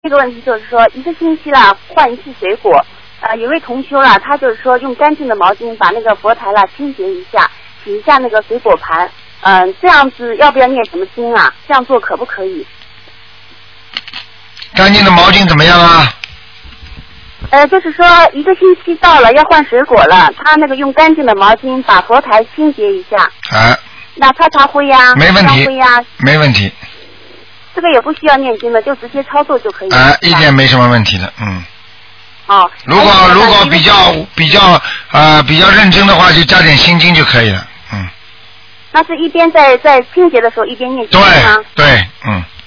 这个问题就是说，一个星期了换一次水果，有位同修了，他就是说用干净的毛巾把那个佛台了清洁一下，洗一下那个水果盘，这样子要不要念什么经啊？这样做可不可以？ 干净的毛巾怎么样啊？ 就是说一个星期到了要换水果了，他那个用干净的毛巾把佛台清洁一下。那擦擦灰呀， 没问题。 灰呀，没问题。 这个也不需要念经的，就直接操作就可以了。 一点没什么问题的，如果比较认真的话，就加点心经就可以了， 那是一边在清洁的时候一边念经吗？ 对，